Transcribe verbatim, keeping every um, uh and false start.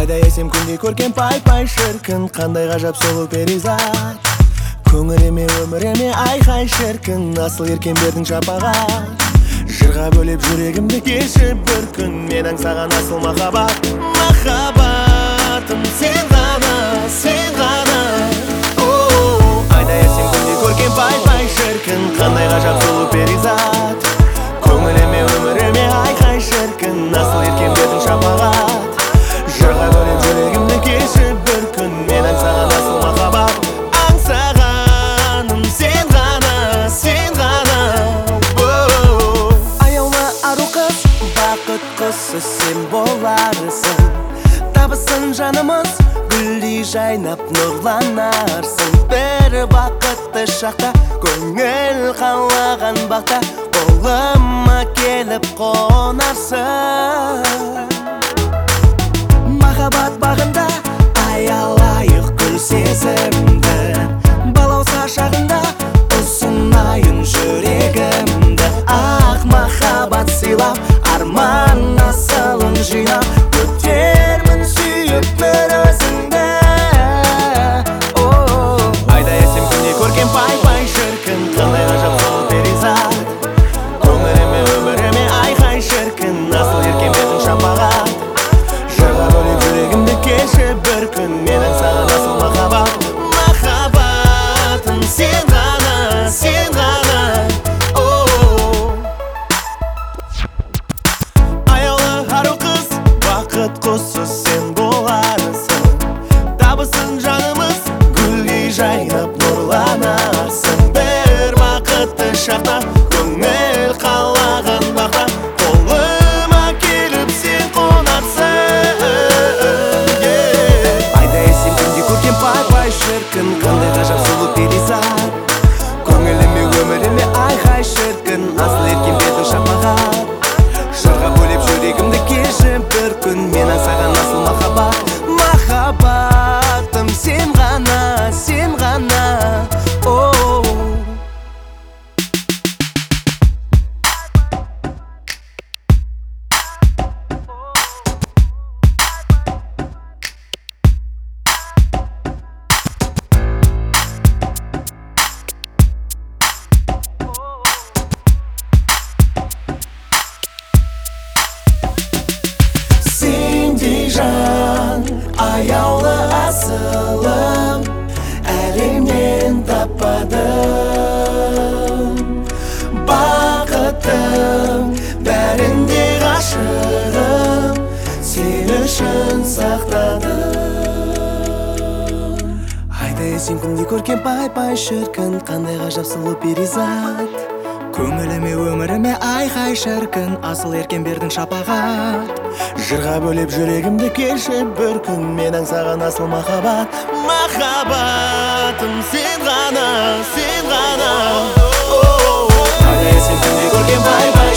айда есем күнде көрген пай-пай шіркін, қандай ғажап сұлу перизат. Көңіліме өміріме айқай шіркін, асыл еркен бердің шапағат. Жырға бөлеп жүрегімді кешіп бір күн, мен аңсаған асыл махаббат. Махаббатым сен ғана, сен ғана. Айда есем күнде көрген пай-пай шіркін, қандай ғажап сұлу перизат. Көңіліме өміріме айқай шіркін, асыл еркен бердің шапағат. Жырға бөлеп жүрегімді кешіп бір күн, мен аңсаған асыл махаббат. Аңсағаным сен ғана, сен ғана. Аяулы ару қыз, бақыт құсы сен боларсың. Табысын жанымыз, гүлдей жайнап нұрланарсың. Бір бақытты шақта, көңіл қалаған бақта, қолыма келіп қонарсың. Махаббат бағында аялайық гүл сезімді, балауса шағында ұсынайын жүрегімді. Ақ махаббат сыйлап, арман асылын жинап, өтермін сүйіп бір өзіңді. Айда есем күнде көрген пай-пай шіркін, қандай ғажап сұлу перизат. Көңіліме өміріме айқай шіркін, асыл еркен бердің шапағат. Жырға бөлеп жүрегімді кешіп бір күн, мен аңсаған асыл махаббат. Махаббатым сен ғана, сен ғана. Аяулы ару қыз, бақыт құсы сен боларсың. Табысын жанымыз, гүлдей жайнап нұрланарсың. Бір бақытты шақта, көңіл қалаған бақта, қолыма келіп сен қонарсың. Айда есем күнде көрген пай-пай шіркін, қандай ғажап сұлу перизат. Көңіліме өміріме айқай шіркін, асыл еркен бердің шапағат. Жырға бөлеп жүрегімді кешіп бір күн, мен аңсаған асыл махаббат. Махаббатым сен ғана, сен ғана. Сендей жан, аяулы асылым, әлемнен таппадым. Бақытым, бәрінде ғашығым, сен үшін сақтадым. Айда есем күнде көрген пай-пай шіркін, қандай ғажап сұлу перизат. Көңіліме өміріме айқай шіркін, асыл еркен бердің шапағат. Жырға бөлеп жүрегімді кешіп бір күн, мен аңсаған асыл махаббат. Махаббатым сен ғана, сен ғана. Айда есем күнде көрген пай-пай